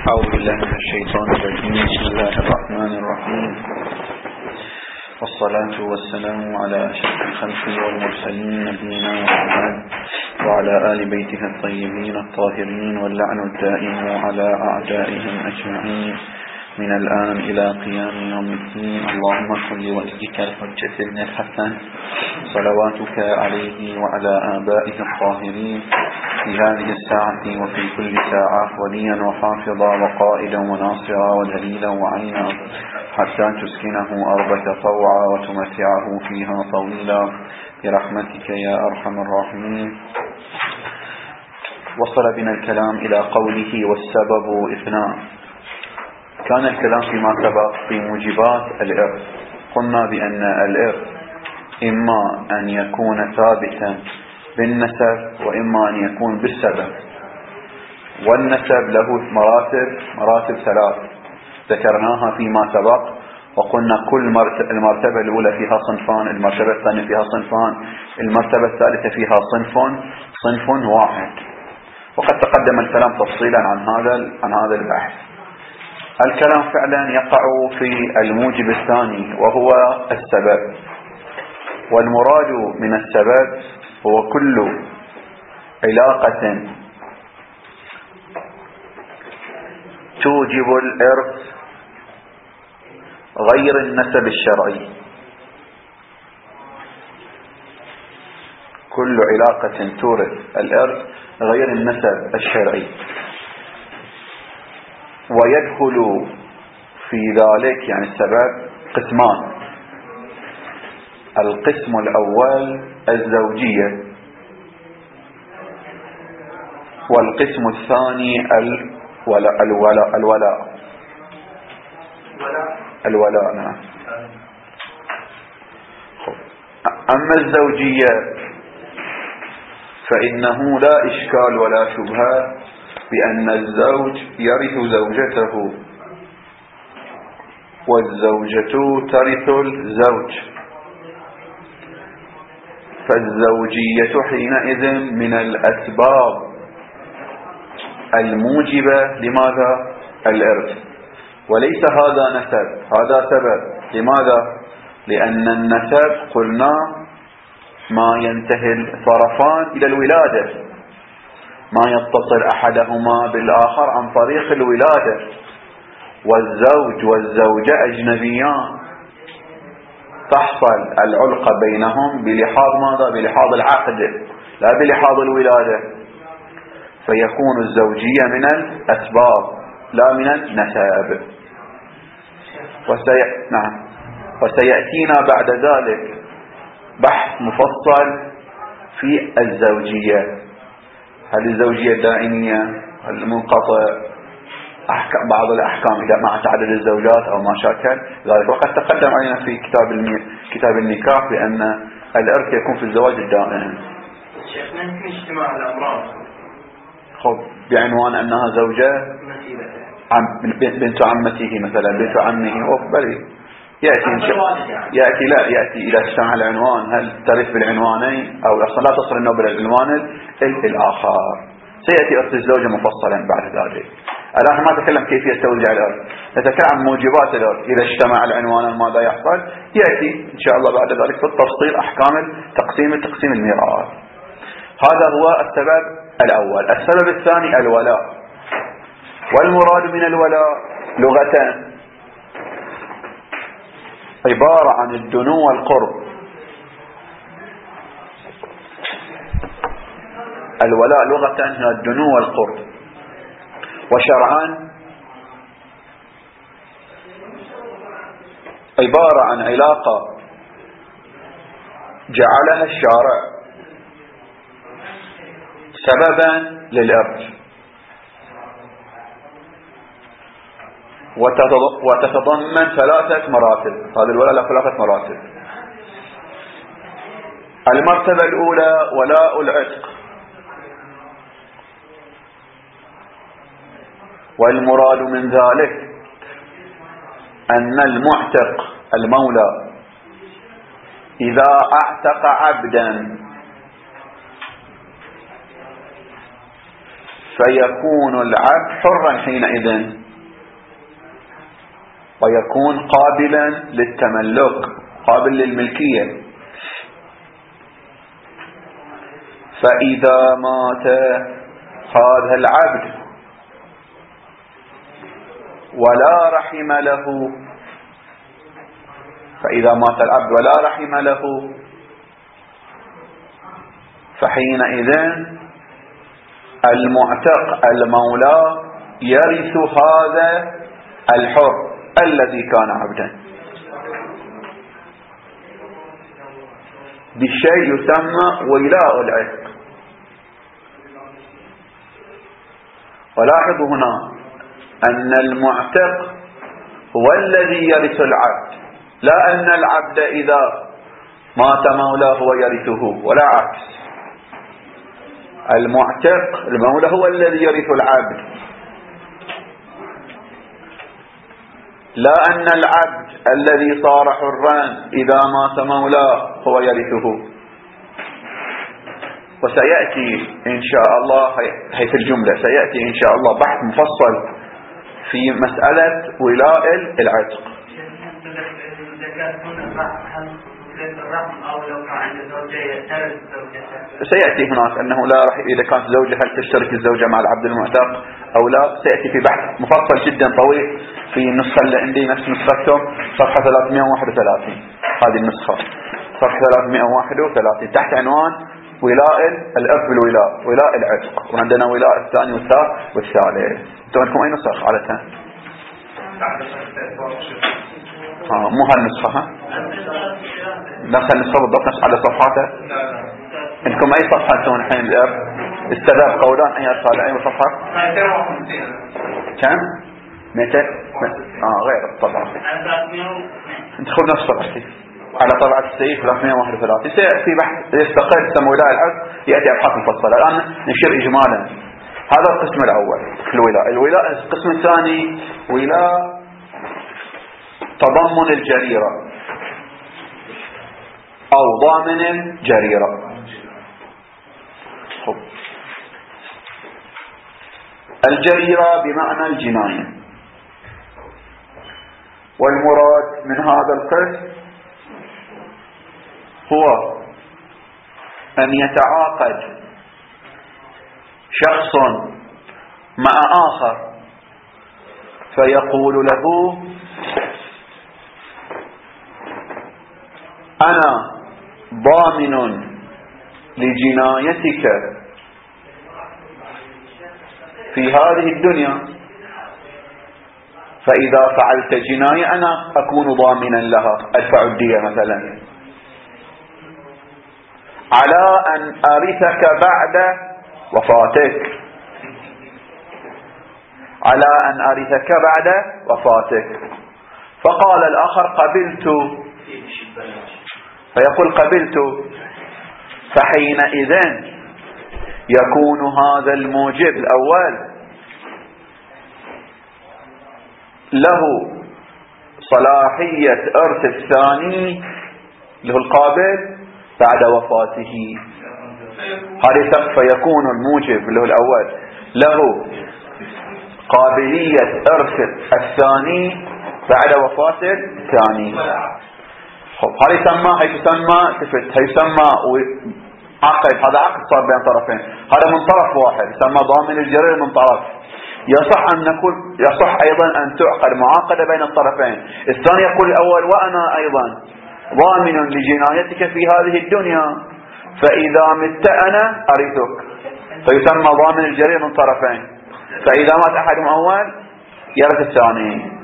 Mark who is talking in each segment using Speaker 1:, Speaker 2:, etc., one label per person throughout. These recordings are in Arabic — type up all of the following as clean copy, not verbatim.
Speaker 1: أعوذ بالله من الشيطان الرجيم. بسم الله الرحمن الرحيم، والصلاة والسلام على أشرف الخلق والمرسلين نبينا محمد وعلى آل بيته الطيبين الطاهرين، واللعن الدائم على أعدائهم أجمعين من الآن إلى قيام يوم الدين. اللهم صل وسلم الحجة ابن الحسن صلواتك عليه وعلى آبائه الطاهرين في هذه الساعة وفي كل ساعة وليا وحافظا وقائدا وناصرا ودليلا وعينا، حتى تسكنه أرضك طوعا وتمتعه فيها طويلا برحمتك يا أرحم الراحمين. وصل بنا الكلام إلى قوله والسبب اثنان. كان الكلام فيما سبق في موجبات الإرث. قلنا بأن الإرث إما أن يكون ثابتا بالنسب وإما أن يكون بالسبب، والنسب له مراتب ثلاث ذكرناها فيما سبق، وقلنا كل المرتبة الأولى فيها صنفان، المرتبة الثانية فيها صنفان، المرتبة الثالثة فيها صنف واحد، وقد تقدم الكلام تفصيلا عن هذا البحث. الكلام فعلا يقع في الموجب الثاني وهو السبب، والمراد من السبب هو كل علاقة توجب الإرث غير النسب الشرعي. كل علاقة تورث الإرث غير النسب الشرعي، ويدخل في ذلك يعني السبب قسمان. القسم الأول الزوجية، والقسم الثاني الولاء. نعم. أما الزوجية فإنه لا إشكال ولا شبهة بأن الزوج يرث زوجته والزوجة ترث الزوج، فالزوجية حينئذ من الأسباب الموجبة لماذا؟ الإرث، وليس هذا نسب، هذا سبب. لماذا؟ لأن النسب قلنا ما ينتهي الطرفان إلى الولادة، ما يتصل أحدهما بالآخر عن طريق الولادة، والزوج والزوجة أجنبيان، تحصل العلاقة بينهم بلحاظ ماذا؟ بلحاظ العقد لا بلحاظ الولادة، فيكون الزوجية من الأسباب لا من النسب. وسيأتينا بعد ذلك بحث مفصل في الزوجية، هل الزوجية دائمية، هل المنقطع، بعض الأحكام إذا مع تعدد الزوجات أو ما شاكل ذلك. وقد تقدم علينا في كتاب النكاح بأن الإرث يكون في الزواج الدائم.
Speaker 2: شيخنا يمكن اجتماع الأمران
Speaker 1: بعنوان أنها زوجة بنت عمته مثلا، بنت عمه، بل يأتي إذا اجتمع العنوان هل ترث بالعنوانين أو أصلا لا تصل النوبة بالعنوان الآخر. سيأتي إرث الزوجة مفصلا بعد ذلك. الآن ما نتكلم كيفية توزيع الإرث، نتكلم عن موجبات الإرث. إذا اجتمع العنوان ماذا يحصل؟ يأتي إن شاء الله بعد ذلك بالتفصيل أحكام تقسيم الميراث. هذا هو السبب الأول. السبب الثاني الولاء، والمراد من الولاء لغة عبارة عن الدنو والقرب. الولاء لغة هي الدنو والقرب، وشرعا عبارة عن علاقة جعلها الشارع سببا للإرث، وتتضمن ثلاثة مراتب. هذا الولاء له ثلاثة مراتب. المرتبة الأولى ولاء العتق، والمراد من ذلك أن المعتق المولى إذا اعتق عبدا فيكون العبد حرا حينئذ، ويكون قابلا للتملك، قابل للملكية. فإذا مات هذا العبد ولا رحم له، فإذا مات العبد ولا رحم له، فحينئذ المعتق المولى يرث هذا الحر الذي كان عبدا بشيء يسمى ولاء العتق. ولاحظوا هنا أن المعتق هو الذي يرث العبد، لا أن العبد إذا مات مولاه هو يرثه، ولا عكس. المعتق المولى هو الذي يرث العبد، لا أن العبد الذي صار حرا إذا مات مولاه هو يرثه. وسيأتي إن شاء الله، هي في الجملة سيأتي إن شاء الله بحث مفصل في مسألة ولاء العتق. سيأتي هناك أنه لا راح إذا كانت زوجة هل تشترك الزوجة مع العبد المعتق أو لا، سيأتي في بحث مفصل جدا طويل في النسخة اللي عندي، نفس نسختهم صفحة 331. هذه النسخة صفحة 331 تحت عنوان ولاء الإرث بالولاء، ولاء العتق. وعندنا ولاء الثاني والثالث. انتم عندكم أي نسخ عادة؟ مو هالنسخة، نفس النسخة بالضبط، نفس عدد صفحاته. عندكم أي صفحة انتم الحين الإرث؟ استذاب قولان أي أرسال أي صفحة؟ كم؟ 200 غير الطبعة. انت خذ نفس صفحتي على طبعة السيف 331. سيأتي بحث يستقل سمو ولاء العتق، يأتي أبحاث مفصلة. الآن نشير إجمالا. هذا القسم الأول الولاء. القسم الثاني ولاء تضمن الجريرة أو ضامن الجريرة. الجريرة بمعنى الجناية، والمراد من هذا القسم هو أن يتعاقد شخص مع آخر فيقول له أنا ضامن لجنايتك في هذه الدنيا، فإذا فعلت جناية أنا أكون ضامنا لها، أدفع الدية مثلا، على أن أرثك بعد وفاتك، على أن أرثك بعد وفاتك. فقال الآخر قبلت، فيقول قبلت، فحينئذ يكون هذا الموجب الأول له صلاحية إرث الثاني له القابل بعد وفاته. هذا فيكون الموجب له الأول له قابلية إرث الثاني بعد وفاة الثاني. هذا يسمى هيسمى عقد. هذا عقد صار بين طرفين، هذا من طرف واحد يسمى ضامن الجريرة من طرف. يصح أيضا أن تعقد معاقدة بين الطرفين. الثاني يقول الأول وأنا أيضا ضامن لجنايتك في هذه الدنيا، فإذا مت أنا أرثك، فيسمى ضامن الجريرة من طرفين. فإذا مات أحدهم أول يرث الثاني.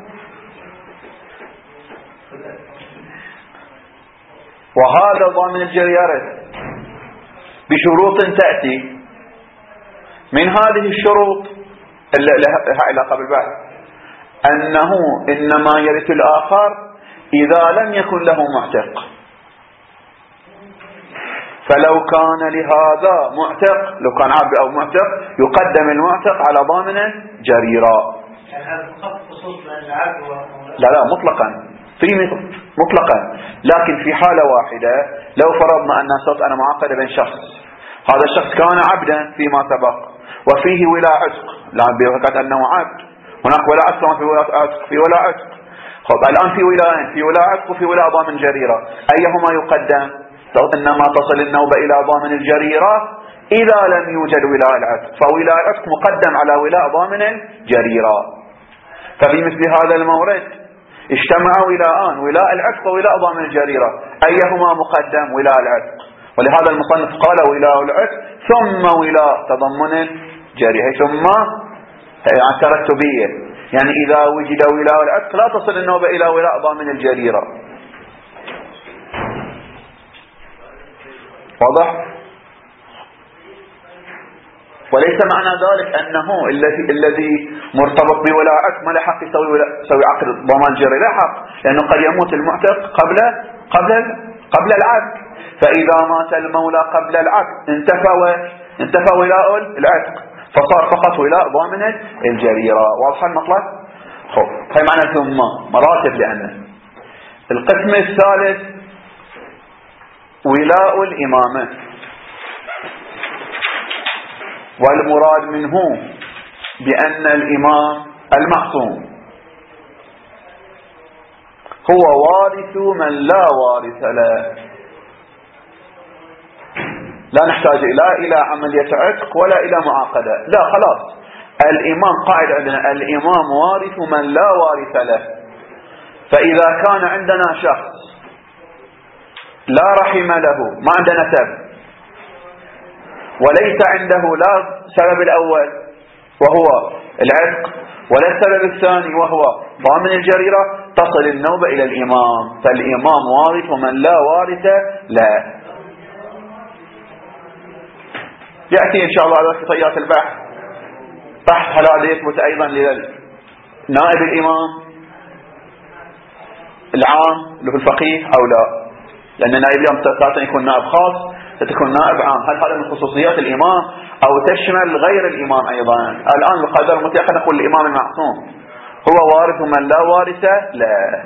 Speaker 1: وهذا ضامن الجريرة بشروط تأتي. من هذه الشروط لها علاقة بالبحث أنه إنما يرث الآخر إذا لم يكن له معتق. فلو كان لهذا معتق، لو كان عبد أو معتق، يقدم المعتق على ضامن جريرة. لا مطلقا، مطلقا. لكن في حالة واحدة، لو فرضنا أن صوت أنا معاقدة بين شخص، هذا الشخص كان عبدا فيما سبق وفيه ولاء عتق، لا بوقت أنه عبد، هناك ولاء عتق في ولاء عتق. خب الآن في ولاء، في ولاء عتق وفي ولاء ضامن جريرة، أيهما يقدم؟ إنما تصل النوبة إلى ضامن الجريرة إذا لم يوجد ولاء العتق، فولاء العتق مقدم على ولاء ضامن الجريرة. ففي مثل هذا المورد اجتمع ولاءان، ولاء العتق وولاء ضامن الجريرة، أيهما مقدم؟ ولاء العتق. ولهذا المصنف قال ولاء العتق ثم ولاء تضمن الجريرة، ثم يعني ترتبية، يعني إذا وجد ولاء العتق لا تصل النوبة إلى ولاء ضامن الجريرة. واضح؟ وليس معنى ذلك أنه الذي مرتبط بولاء عتق ما له حق يسوي عقد ضمان جريرة، لا حق، لأنه قد يموت المعتق قبل العتق، فإذا مات المولى قبل العتق انتفى ولاء العتق، فصار فقط ولاء ضامن الجريرة. واضح المطلب؟ خب هي معنى ثم مراتب. لأن القسم الثالث ولاء الإمامة، والمراد منه بأن الإمام المعصوم هو وارث من لا وارث له. لا نحتاج إلى عملية عتق ولا إلى معاقدة، لا خلاص، الإمام قاعد عندنا الإمام وارث من لا وارث له. فإذا كان عندنا شخص لا رحم له، ما عنده نسب، وليس عنده لا السبب الأول وهو العتق ولا السبب الثاني وهو ضامن الجريرة، تصل النوبة إلى الإمام، فالإمام وارث ومن لا وارث له. يأتي إن شاء الله على خطيات البحث هل هذا يثبت أيضا لنائب الإمام العام اللي هو الفقيه أو لا، لأن نائب الإمام لا يكون نائب خاص، ستكون نائب عام. هل هذا من خصوصيات الإمام أو تشمل غير الإمام أيضا؟ الآن بقدر المتيقن نقول الإمام المعصوم هو وارث من لا وارث له.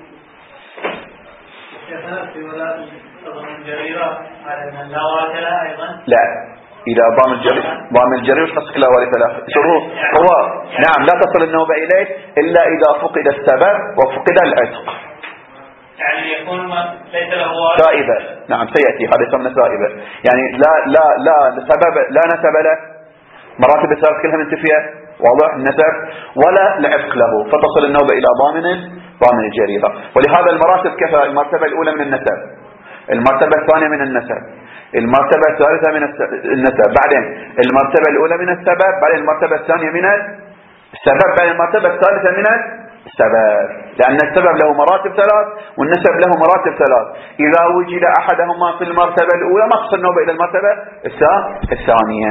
Speaker 1: لا، إذا ضامن الجريرة وش قصدك لا وارث له؟ هو نعم لا تصل النوبة إليه إلا إذا فقد السبب وفقد العتق،
Speaker 2: يعني يكون ليس له وارث
Speaker 1: سائبة. نعم سيأتي هذا يسمى سائبة، يعني لا نسب له، مراتب الثالث كلها منتفية، واضح النسب ولا العتق له، فتصل النوبة إلى ضامن الجريرة. ولهذا المراتب كفى: المرتبة الأولى من النسب، المرتبة الثانية من النسب، المرتبة الثالثة من النسب، بعدين المرتبة الأولى من السبب، بعدين المرتبة الثانية من السبب، بعدين المرتبة الثالثة من السبب، لأن السبب له مراتب ثلاث والنسب له مراتب ثلاث. إذا وجد أحدهما في المرتبة الأولى ما تصل النوبة إلى المرتبة الثانية.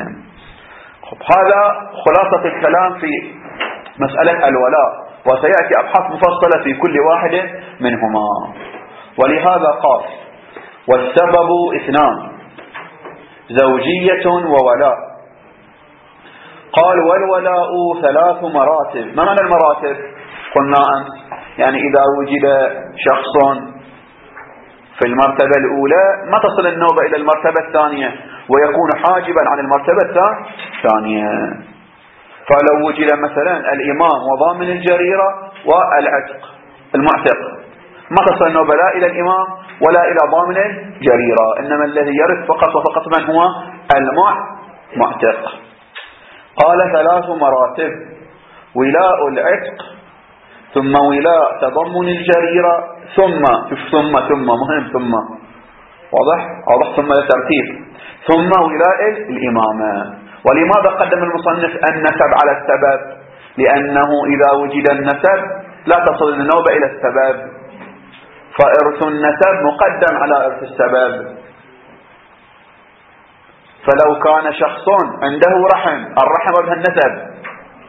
Speaker 1: هذا خلاصة الكلام في مسألة الولاء، وسيأتي أبحاث مفصلة في كل واحد منهما. ولهذا قال: والسبب اثنان، زوجية وولاء. قال: والولاء ثلاث مراتب. ما معنى المراتب؟ قلنا أمس يعني إذا وجد شخص في المرتبة الأولى ما تصل النوبة إلى المرتبة الثانية ويكون حاجبا عن المرتبة الثانية. فلو وجد مثلا الإمام وضامن الجريرة والعتق المعتق ما تصل النوبة لا إلى الإمام ولا إلى ضامن الجريرة، إنما الذي يرث فقط وفقط من هو المعتق. قال: ثلاث مراتب: ولاء العتق، ثم ولاء تضمن الجريرة، ثم مهم، ثم واضح ثم الترتيب، ثم ولاء الإمامة. ولماذا قدم المصنف النسب على السبب؟ لأنه إذا وجد النسب لا تصل النوبة إلى السبب، فإرث النسب مقدم على إرث السبب. فلو كان شخص عنده الرحم وبه النسب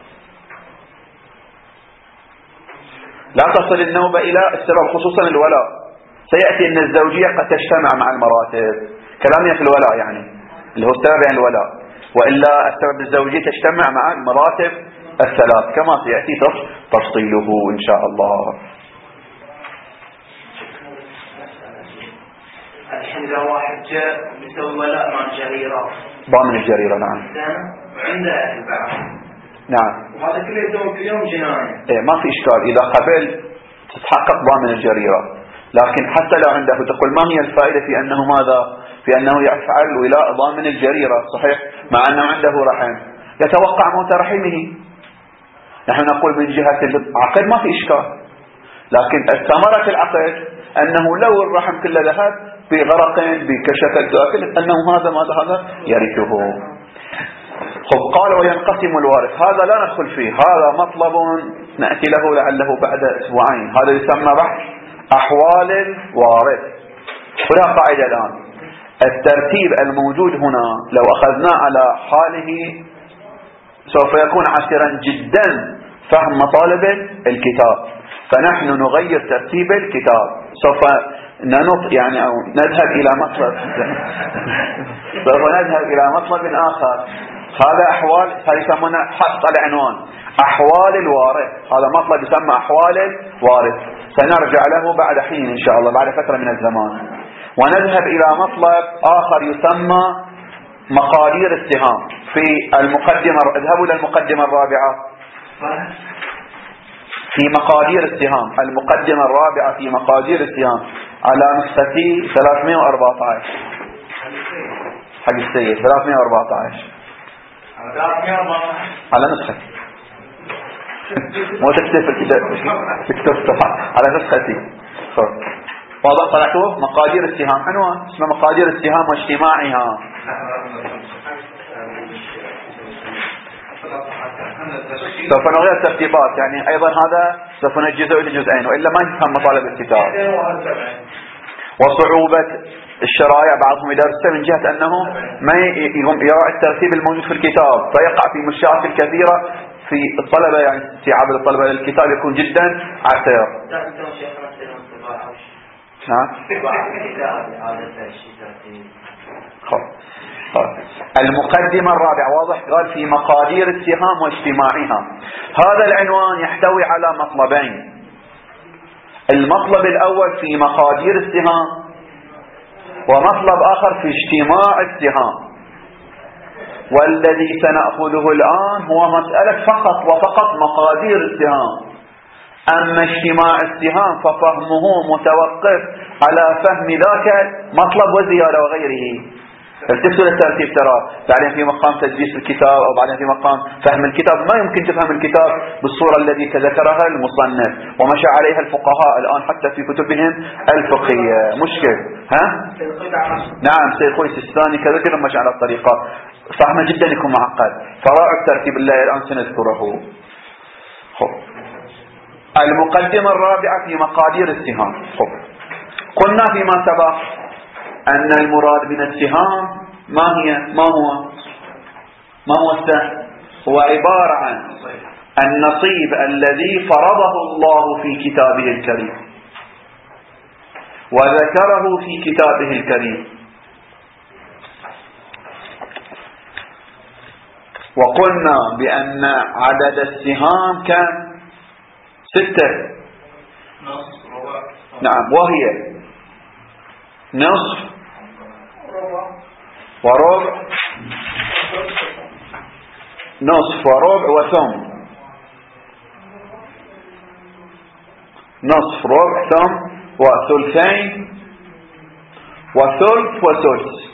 Speaker 1: لا تصل النوبة إلى السبب، خصوصا الولاء. سيأتي أن الزوجية قد تجتمع مع المراتب، كلامنا في الولاء يعني اللي هو السبب يعني الولاء، وإلا السبب الزوجية تجتمع مع المراتب الثلاث كما سيأتي تفصيله إن شاء الله.
Speaker 2: الحين إذا واحد جاء يسوي ولاء مع الجريرة،
Speaker 1: ضامن الجريرة، نعم،
Speaker 2: وعنده البعض،
Speaker 1: نعم،
Speaker 2: وهذا كله يسوي في يوم جناية،
Speaker 1: ما في إشكال. إذا قبل تتحقق ضامن الجريرة. لكن حتى لو عنده تقول ما هي الفائدة في أنه ماذا؟ في أنه يفعل ولاء ضامن الجريرة، صحيح، مع أنه عنده رحم يتوقع موت رحمه. نحن نقول من جهة العقد ما في إشكال، لكن ثمرة العقد أنه لو الرحم كله ذهب بغرق بكشكل تأكل أنه هذا يرثه. خب قال وينقسم الوارث، هذا لا ندخل فيه، هذا مطلب نأتي له لعله بعد أسبوعين. هذا يسمى بحث أحوال الوارث. ولا قاعدة الآن الترتيب الموجود هنا لو أخذناه على حاله سوف يكون عسيرا جدا فهم مطالب الكتاب، فنحن نغير ترتيب الكتاب. سوف يعني أو نذهب إلى مطلب سوف نذهب إلى مطلب آخر. هذا أحوال، هذا يسمونه حط العنوان أحوال الوارث، هذا مطلب يسمى أحوال الوارث، سنرجع له بعد حين إن شاء الله، بعد فترة من الزمان. ونذهب إلى مطلب آخر يسمى مقادير السهام في المقدمة. اذهبوا إلى المقدمة الرابعة في مقادير السهام، المقدمة الرابعة في مقادير السهام على نسختي 314 حق السيد 314 على نسختي، مو تكتب في الكتاب، تكتب على نسختي. واضح؟ طلعتوه مقادير السهام، عنوان اسمه مقادير السهام واجتماعها. سوف نغير الترتيبات، يعني أيضا هذا سوف نجزه إلى جزئين وإلا ما يفهم مطالب الكتاب. وصعوبة الشرائع بعضهم يدرسه من جهة أنه ما يراعي الترتيب الموجود في الكتاب، فيقع في مشاكل كثيرة في الطلبة، يعني استيعاب الطلبة للكتاب يكون جدا عسير. المقدمة الرابعة واضح قال في مقادير السهام واجتماعها. هذا العنوان يحتوي على مطلبين. المطلب الأول في مقادير السهام، ومطلب آخر في اجتماع السهام. والذي سنأخذه الآن هو مسألة فقط وفقط مقادير السهام. أما اجتماع السهام ففهمه متوقف على فهم ذاك مطلب وزيادة وغيره. التفتوا للترتيب، ترى بعدين في مقام تدريس الكتاب أو بعدين في مقام فهم الكتاب. ما يمكن تفهم الكتاب بالصورة التي تذكرها المصنف ومشى عليها الفقهاء الآن حتى في كتبهم الفقهية. مشكل نعم سيد خوي السيستاني كذا كذا مشى على الطريقة، فهمه جدا يكون معقد. فراعوا الترتيب الله الآن سنذكره. المقدمة الرابعة في مقادير السهام. قلنا فيما سبق أن المراد من السهام ما هو السهم؟ هو عبارة عن النصيب الذي فرضه الله في كتابه الكريم وذكره في كتابه الكريم. وقلنا بأن عدد السهام كان 6. نعم، وهي نصف وربع، نصف وربع وثم، نصف ربع ثم وثلثين وثلث وثلث.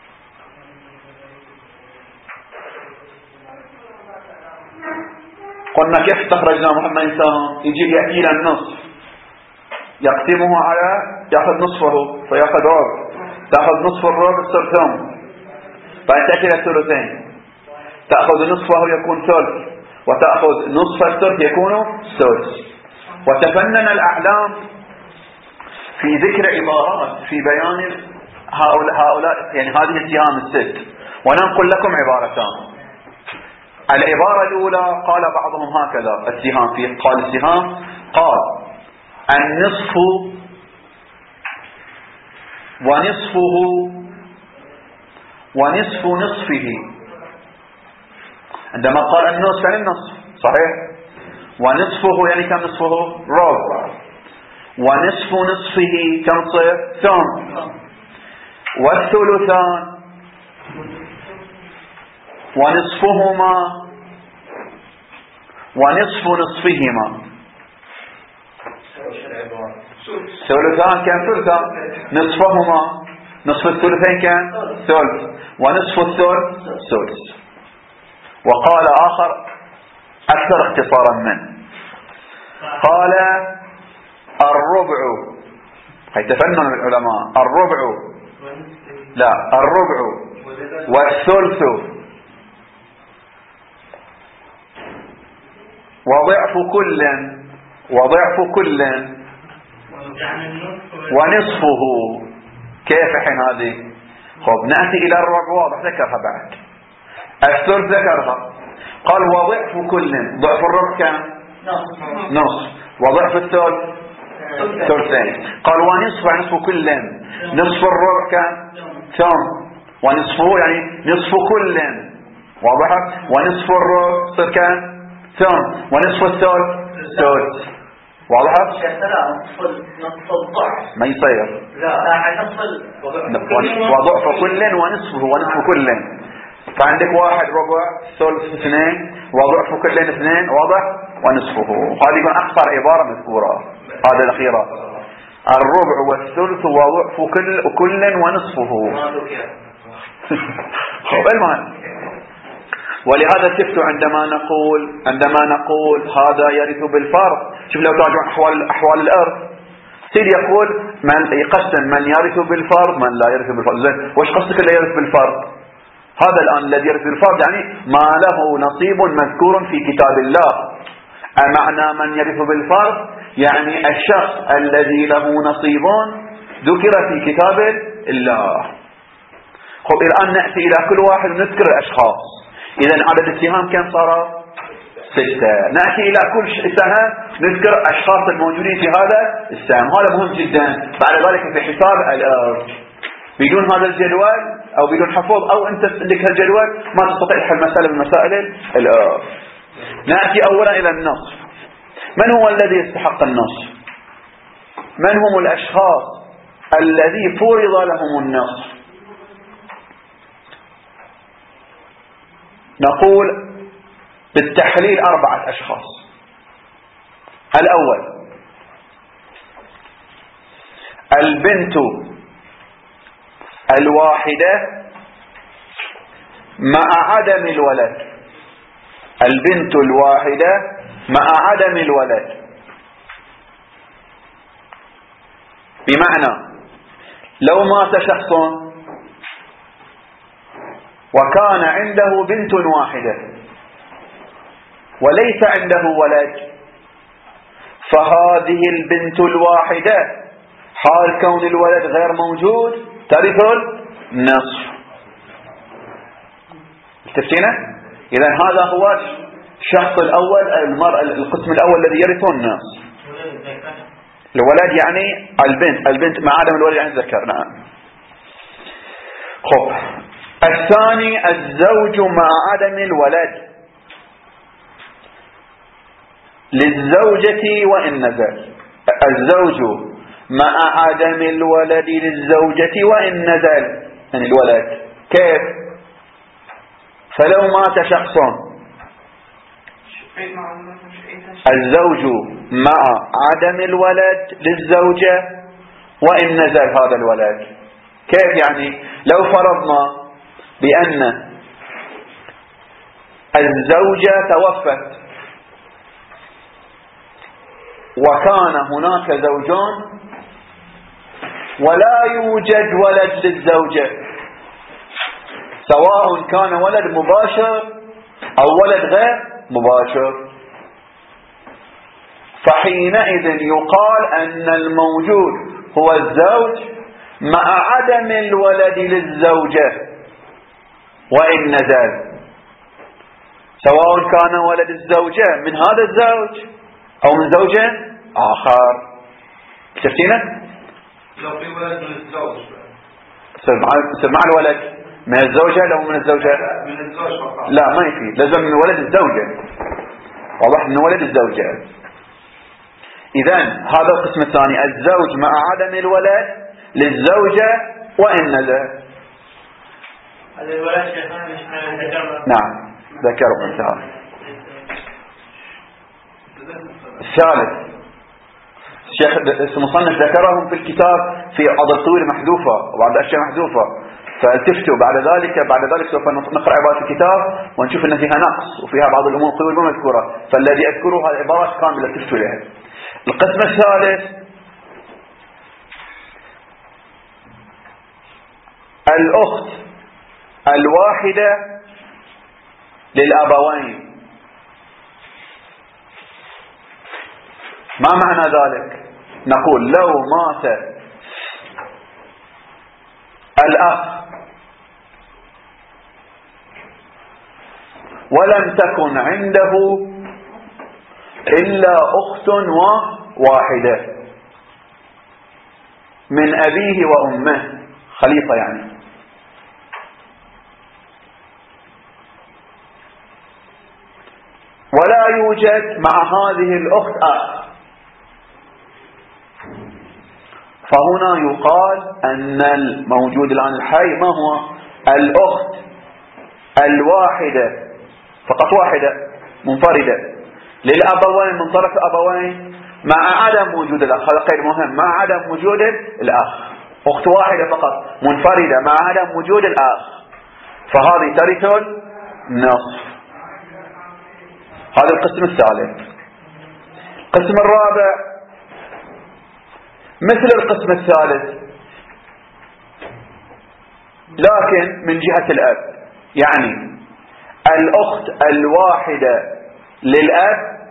Speaker 1: قلنا كيف استخرجنا محمد إنسان؟ يجي يأتي إلى النصف يقسمه على يأخذ نصفه فيأخذ ربع، تأخذ نصف الربع تصير ثم، بعد تأتي إلى الثلثين تأخذ نصفه يكون ثلث، وتأخذ نصف الثلث يكون سدس. وتفنن الأعلام في ذكر عبارات في بيان هؤلاء يعني هذه السهام الست. وننقل لكم عبارتان. العبارة الأولى قال بعضهم هكذا السهام في قال السهام قال النصف ونصفه ونصف نصفه. عندما قال النصف يعني النصف صحيح، ونصفه يعني كم نصفه؟ ربع. ونصف نصفه كم صير؟ ثم. والثلثان ونصفهما ونصف نصفهما. ثلثان كم ثلثان، نصفهما نصف الثلثين كم ثلث، ونصف الثلث ثلث. وقال آخر أكثر اختصارا منه، قال الربع، هي تفنن العلماء، الربع لا الربع والثلث وضعف كل ونصفه. كيف حين هذه؟ خب نأتي إلى الربع، واضح ذكرها بعد، الثلث ذكرها، قال وضعف كل، ضعف الربع كم؟ نصف، وضعف الثلث ثلثين، قال ونصف كل، نصف الربع كم؟ ثم، ونصفه يعني نصف كل، واضح، ونصف الربع صار كم؟ ثم، ونصف الثلث ثلث، واضح؟
Speaker 2: نصف الضعف
Speaker 1: ما يصير،
Speaker 2: لا نصف
Speaker 1: وضعف كل ونصفه، ونصف كل، فعندك واحد ربع ثلث اثنين، وضعف كل اثنين، واضح، ونصفه. هذه يكون أكثر عبارة مذكورة، هذا الأخيرة، الربع والثلث وضعف كل ونصفه. المهم، ولهذا شفتوا عندما نقول هذا يرث بالفرض، شوف لو تراجعوا أحوال الأرض، سيد يقول من يقسم من يرث بالفرض من لا يرث بالفرض. زين، وش قصدك اللي يرث بالفرض؟ هذا الآن الذي يرث بالفرض يعني ما له نصيب مذكور في كتاب الله. معنى من يرث بالفرض يعني الشخص الذي له نصيب ذكر في كتاب الله. خب الآن نأتي إلى كل واحد ونذكر الأشخاص. إذن عدد السهام كم صار؟ 6. نأتي إلى كل سهم نذكر أشخاص الموجودين في هذا السهم. هذا مهم جدا. بعد ذلك في حساب الأرض بدون هذا الجدول أو بدون حفظ أو أنت عندك الجدول ما تستطيع حل مسألة من مسائل الأرض. نأتي أولا إلى النصف. من هو الذي يستحق النصف؟ من هم الأشخاص الذي فرض لهم النصف؟ نقول بالتحليل 4 أشخاص. الأول البنت الواحدة مع عدم الولد. البنت الواحدة مع عدم الولد، بمعنى لو مات شخص وكان عنده بنت واحدة وليس عنده ولد، فهذه البنت الواحدة حال كون الولد غير موجود ترث النصف. تفتينا؟ إذا هذا هو الشخص الأول، القسم الأول الذي يرث النصف. الولد يعني البنت مع عدم الولد يعني الذكر. نعم. خب الثاني الزوج مع عدم الولد للزوجة وإن نزل. الزوج مع عدم الولد للزوجة وإن نزل، يعني الولد كيف؟ فلو مات شخص الزوج مع عدم الولد للزوجة وإن نزل هذا الولد. كيف يعني؟ لو فرضنا بأن الزوجة توفت وكان هناك زوجان ولا يوجد ولد للزوجة، سواء كان ولد مباشر أو ولد غير مباشر، فحينئذ يقال أن الموجود هو الزوج مع عدم الولد للزوجة وإن نزل، سواء كان ولد الزوجة من هذا الزوج أو من زوجة آخر. شفتينا؟
Speaker 2: لو في ولد من الزوج
Speaker 1: صير مع الولد من الزوجة لو من الزوجة
Speaker 2: من الزوج فقط.
Speaker 1: لا ما يفيد، لازم من ولد الزوجة. واضح من ولد الزوجة. إذن هذا القسم الثاني الزوج مع عدم الولد للزوجة وإن نزل.
Speaker 2: الولد شيخنا مش ذكر.
Speaker 1: نعم ذكر وانثى. الثالث الشيخ المصنف ذكرهم في الكتاب في عدد طويل محذوفة وبعض الأشياء محذوفة، فالتفتوا بعد ذلك سوف نقرأ عبارة الكتاب ونشوف أن فيها نقص وفيها بعض الأمور قيود ما مذكورة، فالذي أذكره هذه عبارات كاملة تفتوا لها. القسم الثالث الأخت الواحدة للأبوين. ما معنى ذلك؟ نقول لو مات الأخ ولم تكن عنده إلا أخت واحدة من أبيه وأمه، خليفة يعني، ولا يوجد مع هذه الأخت أخ، فهنا يقال أن الموجود الآن الحي ما هو؟ الأخت الواحدة فقط، واحدة منفردة للأبوين من طرف أبوين مع عدم وجود الأخ. هذا قيد مهم، مع عدم وجود الأخ، أخت واحدة فقط منفردة مع عدم وجود الأخ، فهذه ترث النصف. هذا القسم الثالث. القسم الرابع مثل القسم الثالث لكن من جهة الأب، يعني الأخت الواحدة للأب.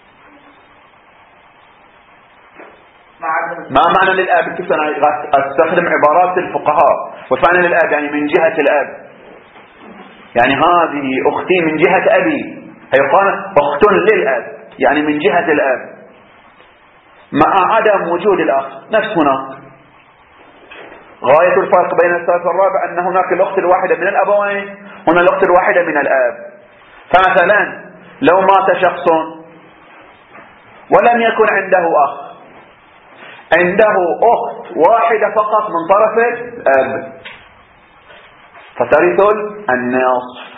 Speaker 1: ما معنى للأب؟ كيف أنا أستخدم عبارات الفقهاء؟ وفعلا للأب يعني من جهة الأب، يعني هذه أختي من جهة أبي، هي قالت أخت للأب يعني من جهة الأب مع عدم وجود الأخ. نفس هناك غاية الفرق بين الثالث والرابع أن هناك الأخت الواحدة من الأبوين، هنا الأخت الواحدة من الأب. فمثلا لو مات شخص ولم يكن عنده أخ، عنده أخت واحدة فقط من طرف الأب، فترث النصف.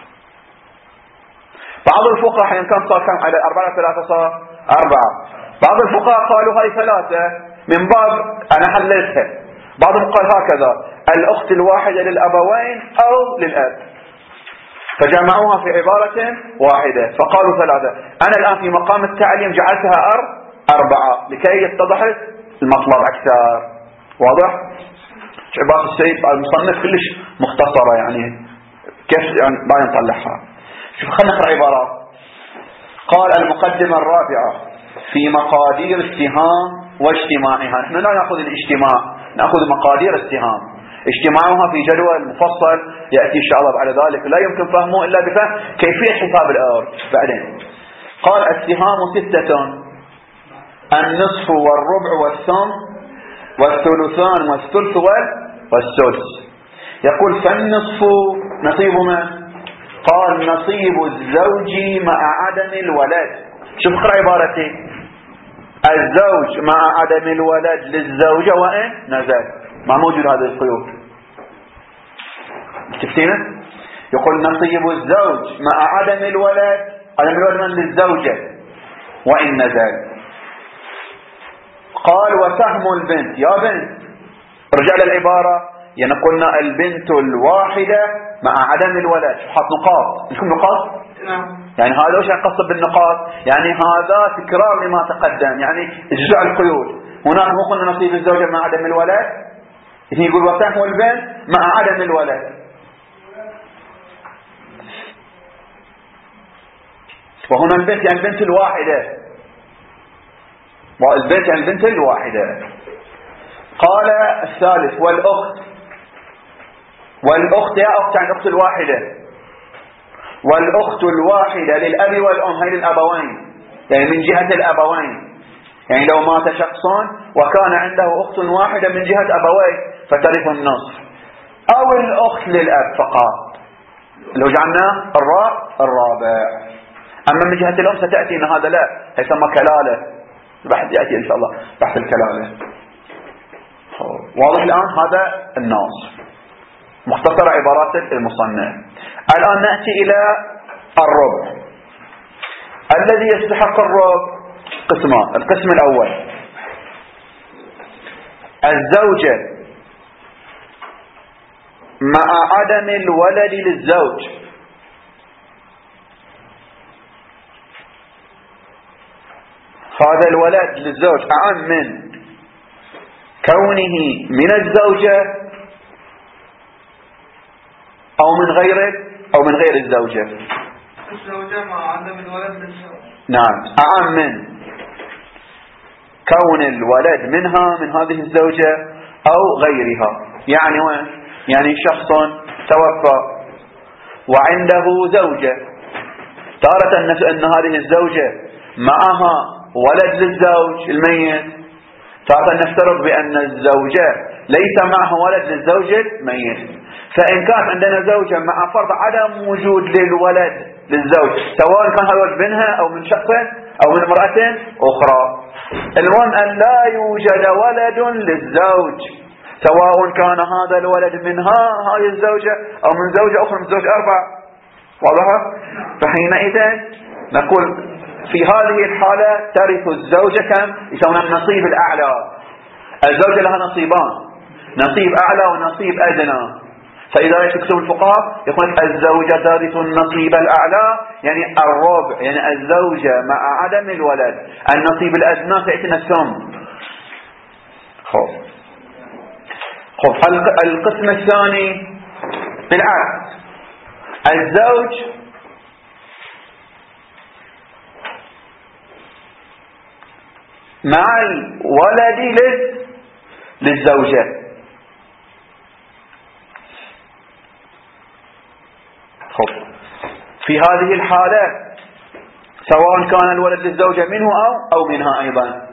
Speaker 1: بعض الفقهاء حين كان صار كم على 4 3 صار 4. بعض الفقهاء قالوا هاي 3 من باب أنا حللتها. بعضهم قال هكذا الأخت الواحدة للأبوين أو للأب، فجمعوها في عبارة واحدة فقالوا 3. أنا الآن في مقام التعليم جعلتها 4 لكي يتضح المطلب أكثر. واضح؟ عبارة السيد المصنف كلش مختصرة، يعني كيف يعني بعد نطلعها. شوف خلينا نقرأ عبارات. قال المقدمة الرابعة في مقادير السهام واجتماعها. نحن لا نأخذ الاجتماع، نأخذ مقادير السهام. اجتماعها في جدول مفصل يأتي إن شاء الله بعد ذلك، لا يمكن فهمه إلا بفهم كيفية حساب الإرث بعدين. قال السهام 6: النصف والربع والثمن والثلثان والثلث والسدس. يقول فالنصف نصيب من؟ قال نصيب الزوج مع عدم الولد. شوف اقرأ عبارتي: الزوج مع عدم الولد للزوجة وإن نزل. ما موجود هذه القيود، شفتينا؟ يقول نصيب الزوج مع عدم الولد من للزوجة وإن نزل. قال وسهم البنت. يا بنت رجع للعبارة، يعني قلنا البنت الواحدة مع عدم الولد. حط نقاط، لكم نقاط؟ يعني هذا وش يقصد بالنقاط؟ يعني هذا تكرار لما تقدم، يعني اجزاء القيود. هناك مو قلنا نصيب الزوجة مع عدم الولد، يقول وسهم البنت مع عدم الولد. وهنا البنت يعني البنت الواحدة، والبنت يعني البنت الواحدة. قال الثالث والأخت. والأخت يا أخت يعني الأخت الواحدة. والأخت الواحدة للأب والأم، هي للأبوين يعني من جهة الأبوين. يعني لو مات شخص وكان عنده أخت واحدة من جهة أبويه فترث النصف. أو الأخت للأب فقط، لو جعلنا الرابع. أما من جهة الأم ستأتي أن هذا لا، يسمى كلالة. البحث يأتي إن شاء الله بحث الكلالة. واضح الآن؟ هذا النص مختصر عبارات المصنف. الآن نأتي إلى الربع. الذي يستحق الربع قسمان. القسم الأول الزوجة مع عدم الولد للزوج هذا الولد للزوج أعم من كونه من الزوجة أو من غير الزوجة.
Speaker 2: الزوجة مع عدم الولد للزوج.
Speaker 1: نعم، أعم من كون الولد منها من هذه الزوجة أو غيرها. يعني وين؟ يعني شخص توفى وعنده زوجة، تارة أن هذه الزوجة معها ولد للزوج الميت، تارة نفترض بأن الزوجة ليس معها ولد للزوج الميت. فإن كانت عندنا زوجة مع فرض عدم وجود للولد للزوج، سواء كان هذا الولد منها أو من شخص أو من امرأة أخرى، المهم أن لا يوجد ولد للزوج، سواء كان هذا الولد منها هذه الزوجة أو من زوجة أخرى من زوج أربع. واضحة؟ فحينئذ نقول في هذه الحالة ترث الزوجة كم؟ يسمونها النصيب الأعلى. الزوجة لها نصيبان، نصيب أعلى ونصيب أدنى. فإذا يكتب الفقهاء يقول الزوجة ترث النصيب الأعلى، يعني الربع، يعني الزوجة مع عدم الولد. النصيب الأدنى سيأتينا الثمن. القسم الثاني بالعكس، الزوج مع الولد للزوجة. في هذه الحالة سواء كان الولد للزوجة منه أو منها أيضا.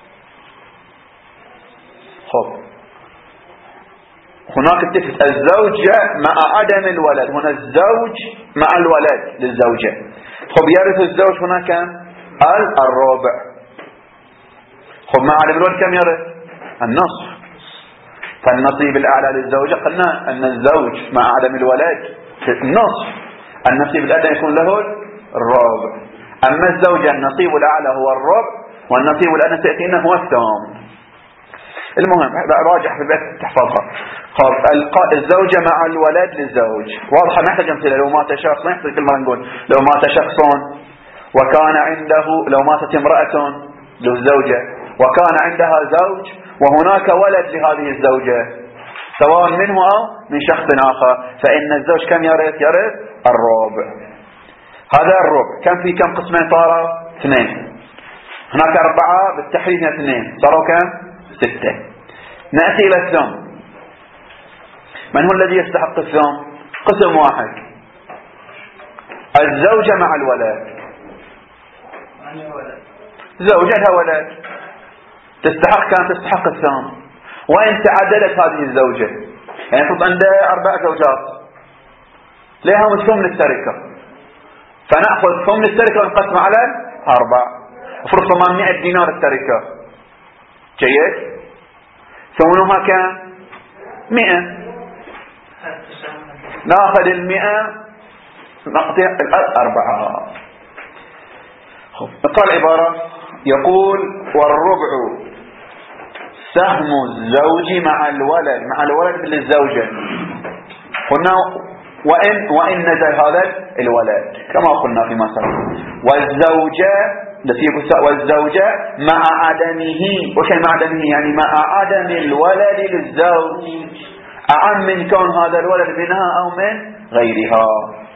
Speaker 1: هناك اتفق الزوجة مع عدم الولد، هنا الزوج مع الولد للزوجة. يرث الزوج هناك الربع. مع عدم الولد كم يرث؟ النصف. فالنصيب الأعلى للزوجة قلنا أن الزوج مع عدم الولد النصف، النصيب الأدنى يكون له الربع. أما الزوجة النصيب الأعلى هو الربع والنصيب الأدنى سيأتينا هو الثمن. المهم راجع في البيت تحفظها. الزوجة مع الولد للزوج واضحة، نحتاج أمثلة. لو مات شخص، نحتاج كل مرة نقول لو مات شخص وكان عنده، لو ماتت امرأة للزوجة وكان عندها زوج وهناك ولد لهذه الزوجة سواء منه أو من شخص آخر، فإن الزوج كم يرث؟ يرث الربع. هذا الربع كم في كم قسمين صاروا؟ 2. هناك 4 بالتحريف 2 صاروا كم؟ 6. نأتي إلى الثمن. من هو الذي يستحق الثمن؟ قسم واحد، الزوجة مع الولد. زوجتها ولد كانت تستحق الثمن، وإن تعددت هذه الزوجة، يعني تبقى عندها 4 زوجات لهم ثمن التركة، فنأخذ ثمن التركة ونقسم على 4. افرض 800 دينار التركة، جيد؟ ثمنها كم؟ 100. ناخذ 100 نقطع 4. نقرأ العبارة. يقول والربع سهم الزوج مع الولد للزوجة. قلنا وإن نزل هذا الولد كما قلنا فيما سبق. والزوجة مع عدمه. وش مع عدمه؟ يعني مع عدم الولد للزوج أعم من كون هذا الولد منها أو من غيرها.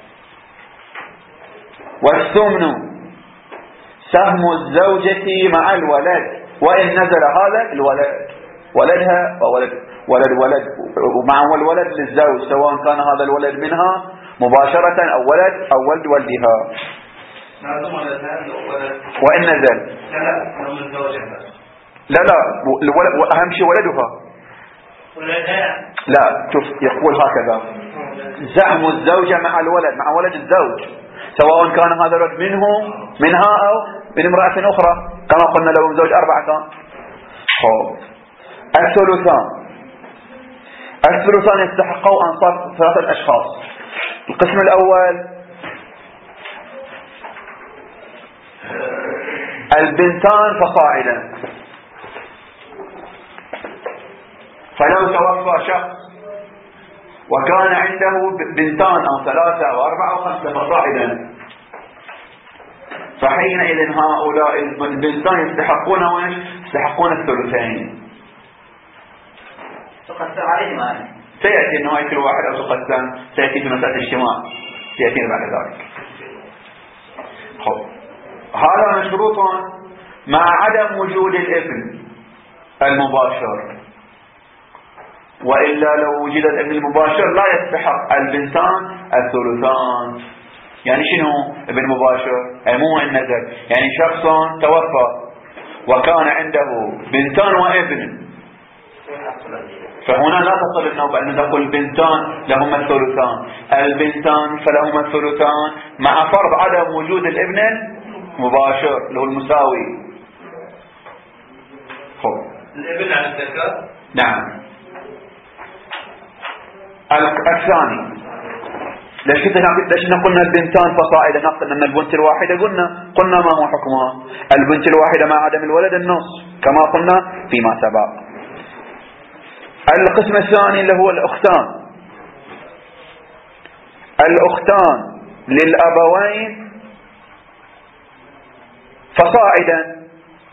Speaker 1: والثمن سهم الزوجة مع الولد وإن نزل هذا الولد ولدها ولد ومع الولد للزوج سواء كان هذا الولد منها مباشرة أو ولد ولدها. وإن نزل لا أهم شيء ولدها. لا شوف يقول هكذا: زعم الزوجة مع الولد مع ولد الزوج سواء كان هذا الولد منها أو من امرأة أخرى، كما قلنا لو زوج 4 كان. الثلثان يستحقوا أنصاف 3 أشخاص. القسم الأول البنتان فصاعدا. فلو توفى شخص وكان عنده بنتان أو 3 أو 4 أو 5 فصاعدا، فحينئذ هؤلاء البنتان يستحقون وين؟ يستحقون الثلثين.
Speaker 2: تقسم عليهما،
Speaker 1: سيأتي أنه هاي كل واحد أو تقسم، سيأتي في مسألة الاجتماع، سيأتي بعد ذلك. هذا مشروط مع عدم وجود الابن المباشر، وإلا لو وجد الابن المباشر لا يستحق البنتان الثلثان. يعني شنو ابن مباشر؟ أي مو النزل، يعني شخص توفى وكان عنده بنتان وابن، فهنا لا تصل النوبة أن نقول البنتان لهما الثلثان، البنتان فلهما الثلثان مع فرض عدم وجود الابن المباشر اللي هو المساوي.
Speaker 2: الابن عن الذكر.
Speaker 1: نعم. الثاني، ليش قلنا البنتان فصاعدا؟ نقصد أن البنت الواحدة قلنا ما هو حكمها؟ البنت الواحدة مع عدم الولد النص كما قلنا فيما سبق. القسم الثاني اللي هو الأختان. الأختان للأبوين فصاعدا.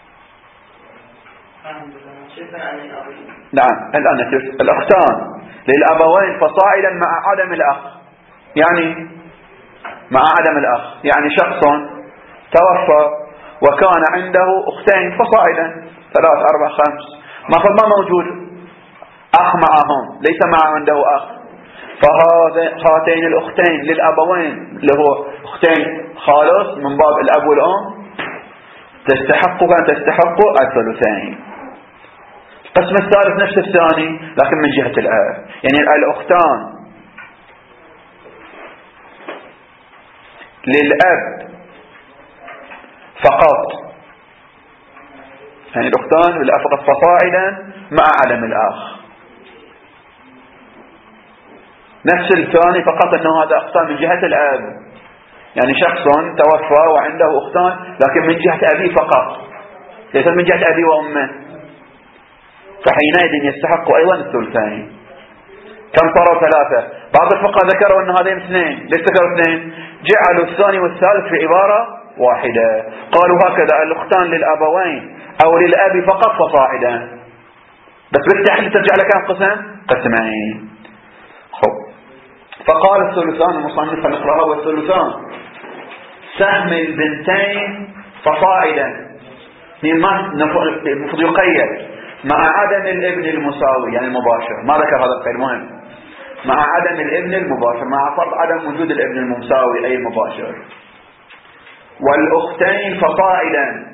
Speaker 1: نعم الآن الأختان للأبوين فصاعدا مع عدم الأخ. يعني مع عدم الأخ، يعني شخص توفى وكان عنده أختين فصاعدا 3 4 5، ما موجود أخ معهم، ليس مع عنده أخ، فهاتين الأختين للأبوين اللي هو أختين خالص من باب الأب والأم تستحق الثلثين. القسم الثالث نفس الثاني لكن من جهة الأب، يعني الأختان للأب فقط، يعني الأختان للأب فقط فصاعدا مع عدم الأخ. نفس الثاني فقط أنه هذا أختان من جهة الأب، يعني شخص توفى وعنده أختان لكن من جهة أبيه فقط، ليس من جهة أبيه وأمه، فحينئذ يستحق أيضا الثلثين. كم صاروا 3؟ بعض الفقهاء ذكروا أن هذين 2، ليس ذكروا 2، جعلوا الثاني والثالث في عبارة واحدة، قالوا هكذا الأختان للأبوين أو للأب فقط فصاعدا، بس بالتحليل ترجع لك قسمين. فقال الثلثان المصنف نقرأها، والثلثان سهم البنتين فصاعدا، المفروض يقيد مع عدم الابن المساوي يعني المباشر، ما ذكر هذا القيد مهم، مع عدم الابن المباشر مع فرض عدم وجود الابن المساوي أي المباشر. والأختين فصاعدا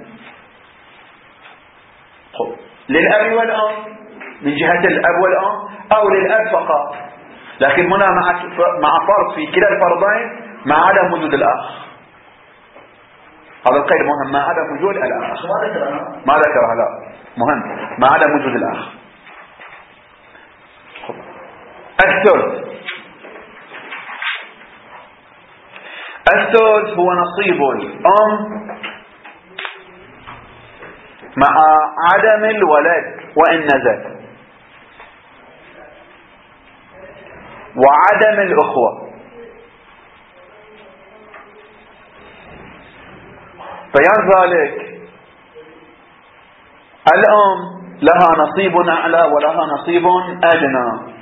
Speaker 1: للأب والأم من جهة الأب والأم أو للأب فقط، لكن هنا مع فرض في كلا الفرضين مع عدم وجود الأخ. هذا القيد مهم، مع عدم وجود الأخ، ما ذكرها لا مهم، مع عدم وجود الأخ. الثلث هو نصيب الأم مع عدم الولد وإن نزل، وعدم الأخوة. بيان ذلك الأم لها نصيب أعلى ولها نصيب أدنى.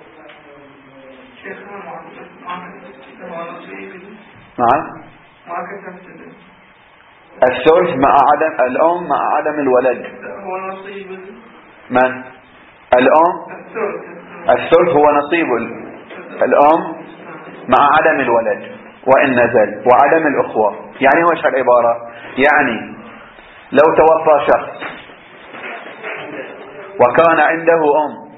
Speaker 1: نعم الثلث مع عدم الأم مع عدم الولد. من؟ الأم. الثلث هو نصيب الأم مع عدم الولد وإن نزل وعدم الأخوة. يعني وش هالعبارة؟ يعني لو توفى شخص وكان عنده أم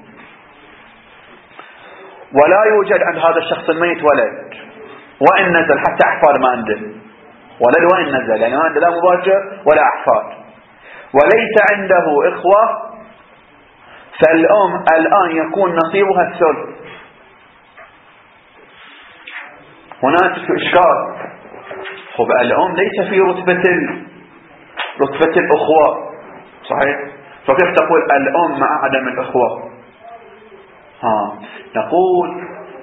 Speaker 1: ولا يوجد عند هذا الشخص الميت ولد وإن نزل، حتى أحفاد ما عنده ولد وإن نزل، يعني ما عنده لا مباشر ولا أحفاد، وليس عنده إخوة، فالأم الآن يكون نصيبها الثلث. هناك إشكال، خب الأم ليس في رتبة الأخوة، صحيح؟ فكيف تقول الأم مع عدم الأخوة؟ نقول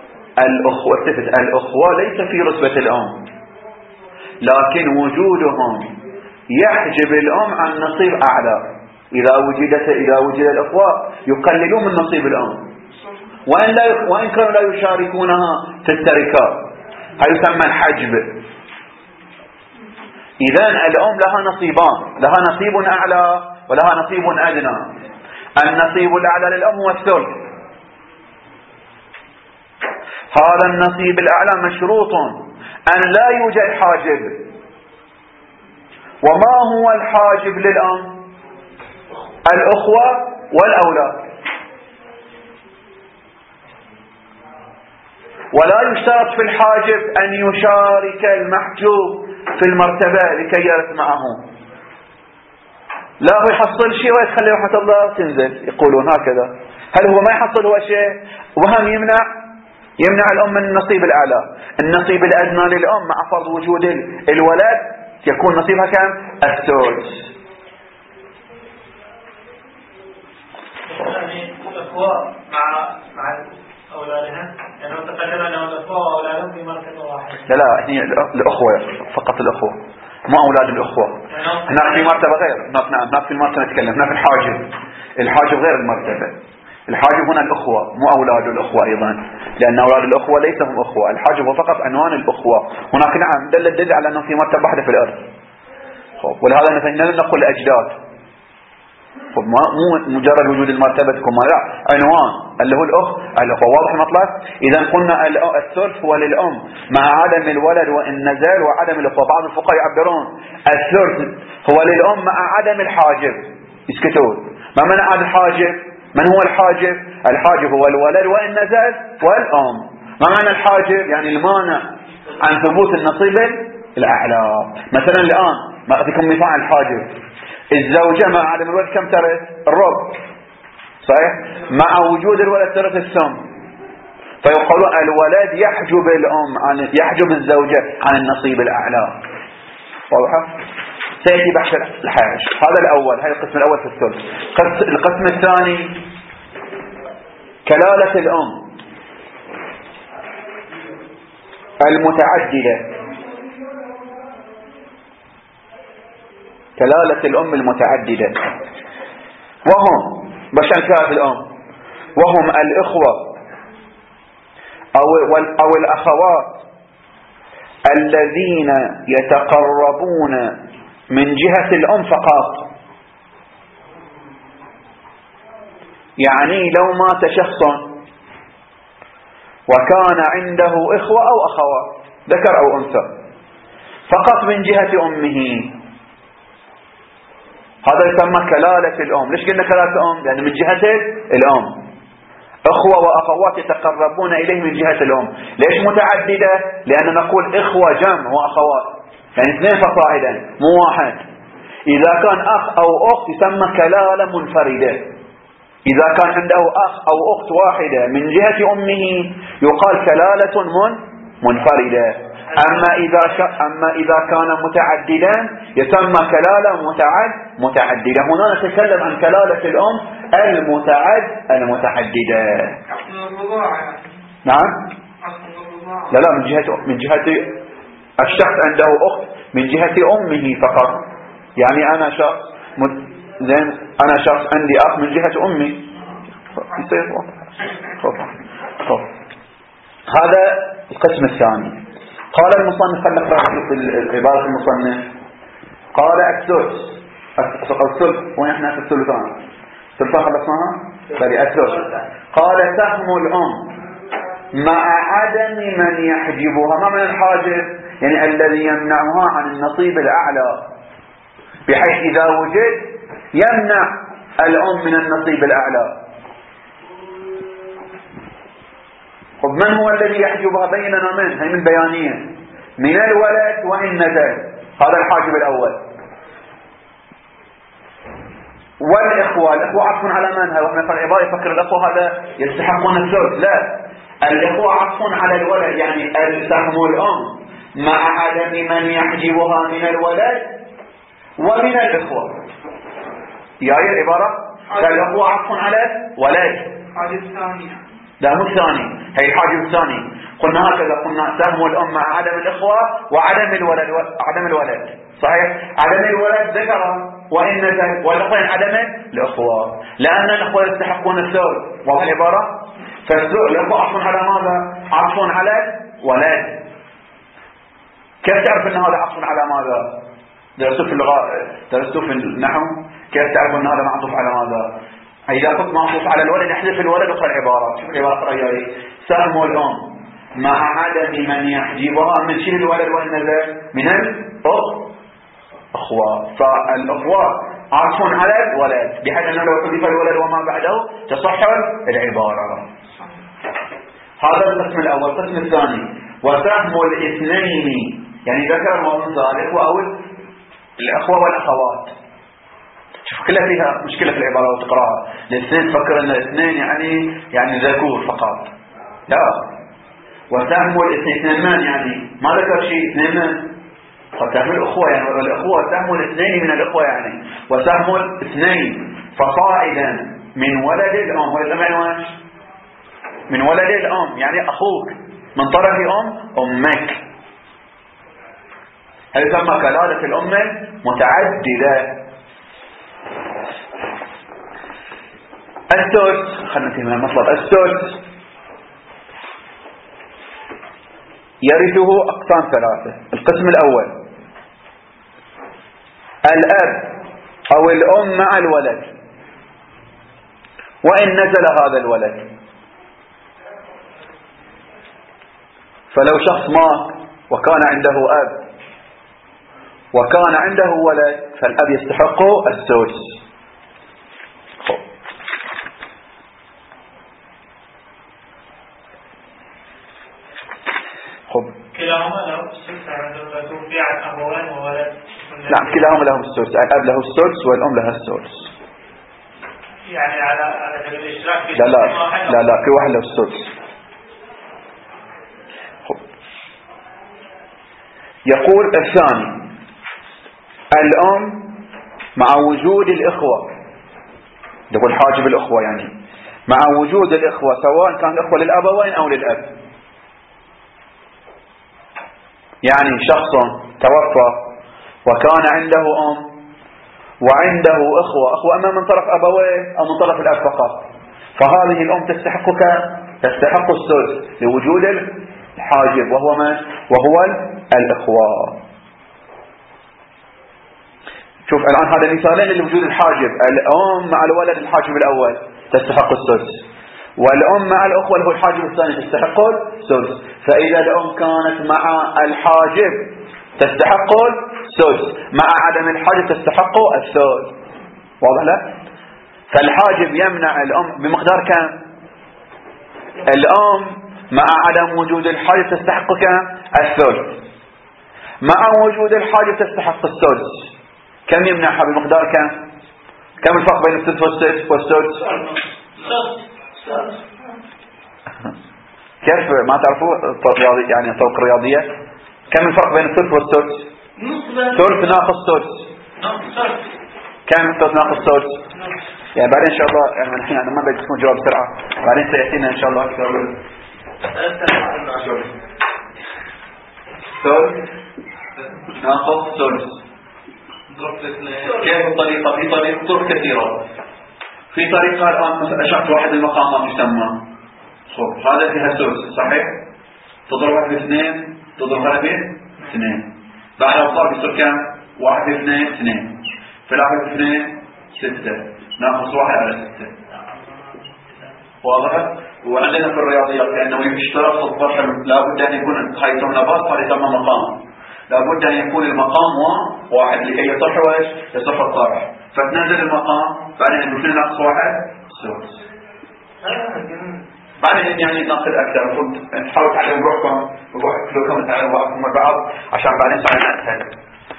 Speaker 1: الأخوة ليس في رتبة الأم، لكن وجودهم يحجب الأم عن نصيب أعلى. إذا وجد الأخوة يقللون من نصيب الأم، وإن كانوا لا يشاركونها في التركات، هذا يسمى الحجب. إذن الأم لها نصيبان، لها نصيب أعلى ولها نصيب أدنى. النصيب الأعلى للأم هو الثلث. هذا النصيب الأعلى مشروط أن لا يوجد حاجب. وما هو الحاجب للأم؟ الأخوة والأولاد. ولا يشترط في الحاجب أن يشارك المحجوب في المرتبة لكي يرث معه. لا هو يحصل شيء ويتخلي رحمة الله تنزل، يقولون هكذا. هل هو ما يحصل هو شيء؟ وهم يمنع الأم من النصيب الأعلى. النصيب الأدنى للأم مع فرض وجود الولد يكون نصيبها كم؟ الثلث.
Speaker 2: الأخوة مع أولادها، لأنه تقدم أنه الأخوة وأولادهم في مركز واحد.
Speaker 1: لا هي الأخوة فقط، الأخوة ما أولاد الأخوة. هناك في مرتبة غير، هناك في المرتبة نتكلم، هناك الحاجب غير المرتبة. الحاجب هنا الأخوة مو أولاد الأخوة أيضا، لأن أولاد الأخوة ليس هم أخوة. الحاجب هو فقط عنوان الأخوة. هناك نعم دل على أنه في مرتبة واحدة في الأرض. ولهذا مثلا نقول الأجداد، مو مجرد وجود المرتبة تكون لا، عنوان اللي هو الأخوة. واضح المطلب؟ إذا قلنا الثلث هو للأم مع عدم الولد وإن نزل وعدم الأخوة. بعض الفقهاء يعبرون الثلث هو للأم مع عدم الحاجب، يسكتون. ما منع الحاجب؟ من هو الحاجب؟ الحاجب هو الولد وإن نزل والأم. ما معنى الحاجب؟ يعني المانع عن ثبوت النصيب الأعلى. مثلا الآن ما أعطيكم مثال الحاجب. الزوجة مع عدم الولد كم ترث؟ الربع، صحيح؟ مع وجود الولد ترث الثمن. فيقولون الولد يحجب الزوجة عن النصيب الأعلى. واضح؟ سيأتي بحث الحاج. هذا الأول، هذا القسم الأول في الثلث. القسم الثاني كلالة الأم المتعددة. كلالة الأم المتعددة وهم بشكل الأم، وهم الإخوة أو الأخوات الذين يتقربون من جهة الأم فقط. يعني لو مات شخص وكان عنده إخوة أو أخوات ذكر أو أنثى فقط من جهة أمه، هذا يسمى كلالة الأم. ليش قلنا كلالة الأم؟ لأن من جهة الأم أخوة وأخوات يتقربون إليه من جهة الأم. ليش متعددة؟ لأن نقول إخوة جمع وأخوات، يعني اثنين فصاعدا مو واحد. إذا كان أخ أو أخت يسمى كلالة منفردة. إذا كان عنده أخ أو أخت واحدة من جهة أمه يقال كلالة منفردة. أما إذا كان متعددا يسمى كلالة متعددة. هنا نتكلم عن كلالة الأم المتعددة. نعم. لا من جهة الشخص عنده أخت من جهة أمه فقط. يعني أنا شخص عندي أخ من جهة أمي. هذا القسم الثاني. قال المصنف، خلنا نقرأ عبارة المصنف. قال الثلث وين احنا في الثلثان؟ الثلثان خلصناها؟ بل الثلث. قال سهم الأم مع عدم من يحجبها. ما من الحاجب؟ يعني الذي يمنعها عن النصيب الأعلى، بحيث إذا وجد يمنع الأم من النصيب الأعلى. من هو الذي يحجبها؟ بيننا منه، هي من بيانية، من الولد وإن نزل. هذا الحاجب الأول. والإخوة عطف على من؟ واحنا في العبارة يفكر الإخوة هذا يستحقون الثلث. لا، الإخوة عطف على الولد، يعني سهم الأم مع عدم من يحجبها من الولد ومن الإخوة. يا العبارة الإخوة عطف على ولد.
Speaker 2: حاجب ثانية
Speaker 1: ده مو الثاني، هي الحاجب الثاني. قلنا هكذا، قلنا سهم الأم مع عدم الإخوة وعدم الولد، عدم الولد صحيح. عدم الولد ذكر وإن نزل، والأخوين عدم الإخوة، لأن الإخوة يستحقون الثلث. واضح العبارة؟ فالإخوة عطفون على ماذا؟ عطفون على ولد. كيف تعرف أن هذا عطف على ماذا؟ درسوا في اللغة، درسوا في النحو، كيف تعرف أن هذا معطوف على ماذا؟ إذا كنت معطوف على الولد احذف الولد وقرأ العبارة. شوف العبارة قرأيها: سهم الأم مع عدم من يحجبها. من شيل الولد وإن نزل من الأخوة، فالأخوة عطفون على الولد، بحيث أنه لو حذف الولد وما بعده تصح العبارة. هذا القسم الأول. القسم الثاني: وسهم الاثنين، يعني ذكر وأنثى، الإخوة أو الأخوة والأخوات. شوف كلها فيها مشكلة في العبارة وتقرأها. الاثنين تفكر أن الاثنين يعني ذكور فقط، لا. وسهم الاثنين من يعني ما ذكر شيء اثنين من، قد سهم الأخوة يعني، الأخوة سهم الاثنين من الأخوة يعني. وسهم الاثنين فصاعدا من ولد الأم. ولد الأم يعني وش؟ من ولد الأم، يعني أخوك من طرف أمك. هذا يسمى كلالة الأم متعددة. السدس، خلنا ننتهي من المطلب. السدس يرثه أقسام ثلاثة. القسم الأول: الأب أو الأم مع الولد، وإن نزل هذا الولد. فلو شخص مات وكان عنده أب وكان عنده ولد، فالأب يستحق السدس.
Speaker 2: كلاهما له السدس عندما توفي عن أبوين وولد.
Speaker 1: نعم، كلاهما لهم السدس. الأب له السدس والأم لها السدس.
Speaker 2: يعني على سبيل الإشراك في
Speaker 1: لا في واحد له السدس. يقول الثاني: الأم مع وجود الإخوة، يقول حاجب الإخوة يعني، مع وجود الإخوة سواء كان الإخوة للأبوين أو للأب. يعني شخص توفى وكان عنده أم وعنده أخوة أما من طرف أبويه أو من طرف الأب فقط، فهذه الأم تستحق السدس لوجود الحاجب، وهو من؟ وهو الإخوة. شوف الآن هذا مثالين لوجود الحاجب. الأم مع الولد الحاجب الأول تستحق السدس، والأم مع الأخوة اللي هو الحاجب الثاني تستحق السدس. فإذا الأم كانت مع الحاجب تستحق السدس، مع عدم الحاجب تستحق الثلث. واضح لك؟ فالحاجب يمنع الأم بمقدار كم؟ الأم مع عدم وجود الحاجب تستحق كم؟ الثلث. مع وجود الحاجب تستحق السدس. كم يمنعها بمقدار كم؟ كم الفرق بين الثلث والسدس؟ كيف ما تعرفوا يعني طرق رياضية؟ كم الفرق بين الثلث والسدس؟ ثلث ناقص سدس. كم الثلث ناقص سدس؟ يعني بعدين ان شاء الله، يعني نحن ما بدي اسمه جواب بسرعة، بعدين سيأتينا ان شاء الله اكثر. ثلث ناقص سدس. كيف الطريقة؟ في طرق كثيرة. في طريقة الآن مثلا أشرت واحد المقامات يسمى هذا فيها سدس صحيح؟ تضربها باثنين، تضربها باثنين، بعد الضرب يصير كم؟ 1 في 2 2، في الآخر 2 6، ناقص 1 على 6. واضح؟ وعندنا في الرياضيات لأنه يشترط في الضرب لابد أن يكون خيطون باص، هذا يسمى مقام، لابد أن يكون المقام واحد لكي يصح وإيش؟ يصح الطرح. فتنزل المقام بعدين نقول 2 ناقص 1 سدس. بعدين يعني ناخذ أكثر، نحاول تعلم روحكم وروحكم تعلموا بعضكم البعض عشان بعدين صار أسهل.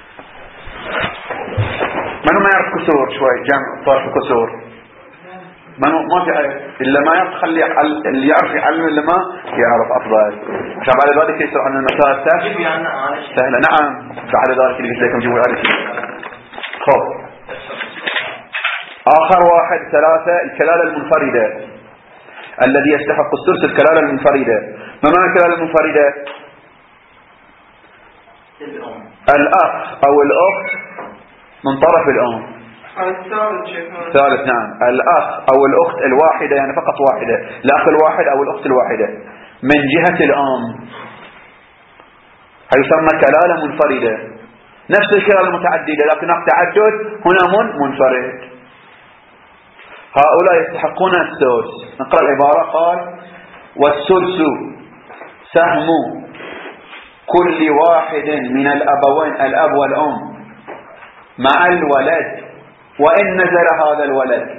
Speaker 1: منو ما يعرف كسور شوي جمع طرح كسور؟ منو ما في إلا ما يعرف، خلي اللي يعرف يعلم، اللي ما يعرف أفضل، عشان بعد ذلك يصير عندنا المسائل سهلة. نعم، بعد ذلك اللي قلت لكم جيبوا الألف. خب آخر واحد 3 الكلالة المنفردة. الذي يستحق الثلث الكلالة المنفردة. ما معنى الكلالة المنفردة؟ الأخ أو الأخت من طرف الأم. ثالث نعم، الأخ أو الأخت الواحدة، يعني فقط واحدة، الأخ الواحد أو الأخت الواحدة من جهة الأم هيسمى كلالة منفردة. نفس الكلالة المتعددة لكن هناك تعدد، هنا منفرد. هؤلاء يستحقون الثلث. نقرأ العبارة. قال: والثلث سهم كل واحد من الأبوين، الأب والأم، مع الولد وإن نزل هذا الولد.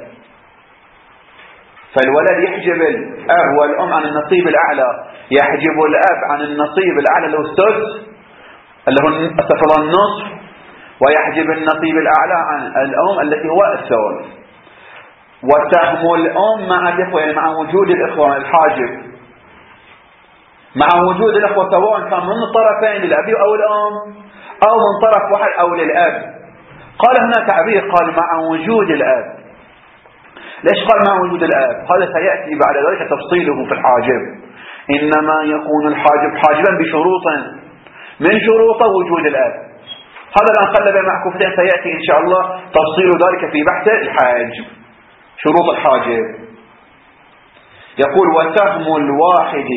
Speaker 1: فالولد يحجب الأب والأم عن النصيب الأعلى، يحجب الأب عن النصيب الأعلى اللي هو الثلث، اللي هو النصف، ويحجب النصيب الأعلى عن الأم التي هو الثلث. وسهم الأم مع الإخوة، يعني مع وجود الإخوة الحاجب، مع وجود الإخوة سواء كان من الطرفين للأب أو الأم أو من طرف واحد أو للأب. قال هنا تعبير، قال مع وجود الأب. ليش قال مع وجود الأب؟ هذا سيأتي بعد ذلك تفصيله في الحاجب. إنما يكون الحاجب حاجبا بشروط، من شروطه وجود الأب. هذا الآن خلى بين معكوفتين، سيأتي إن شاء الله تفصيل ذلك في بحث الحاجب، شروط الحاجب. يقول: وسهم الواحد،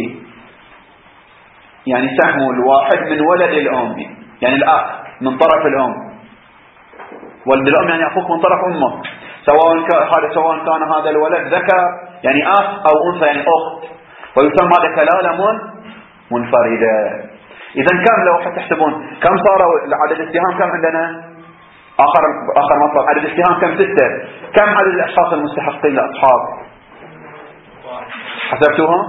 Speaker 1: يعني سهم الواحد من ولد الأم، يعني الأخ من طرف الأم. ولد الأم يعني أخوك من طرف أمك، سواء كان هذا الولد ذكر يعني أخ أو أنثى يعني أخت، ويسمى هذا كلالة منفردة. إذا كم لو تحسبون كم صاروا عدد السهام؟ كم عندنا؟ آخر مطلب عدد السهام كم؟ 6. كم عدد الأشخاص المستحقين لأصحاب؟ حسبتوها؟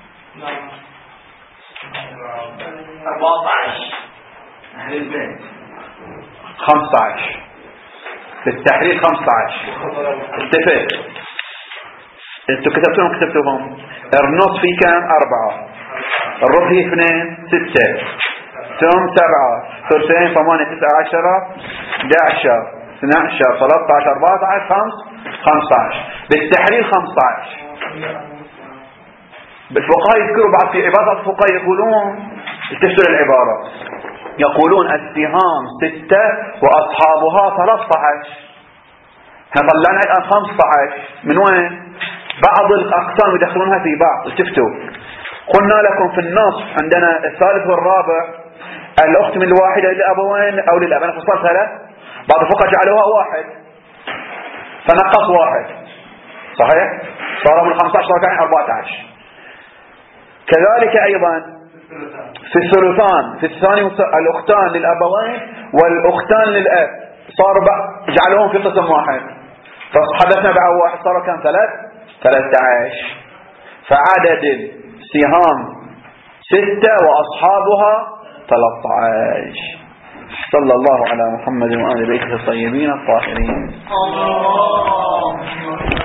Speaker 3: 14 أهل البيت،
Speaker 1: 15 بالتحرير، 15. اتفق؟ انتوا كتبتوهم؟ النص في كم؟ 4، الربع 2، 6، ثم 7، ثلثين 8، 9، 10، 11، 12، 13، 14، 15. بالتحرير 15. بالفقهاء يذكروا بعض في عبارة الفقهاء يقولون، التفسير العبارة، يقولون السهام 6 وأصحابها 13. احنا طلعنا الآن 15 من وين؟ بعض الأقسام يدخلونها في بعض. شفتوا؟ قلنا لكم في النصف عندنا الثالث والرابع، الأخت من الواحدة للأبوين أو للأب، أنا فصلت 3. بعض الفقهاء جعلوها 1 فنقص 1، صحيح؟ صار من 15 صار 14. كذلك أيضا في الثلثان، في الثاني الأختان للأبوين والأختان للأب، صاروا جعلوهم في قسم واحد، فحدثنا بعد 1 صاروا كم؟ 13. فعدد السهام 6 وأصحابها 13. صلى الله على محمد وآل بيته الطيبين الطاهرين.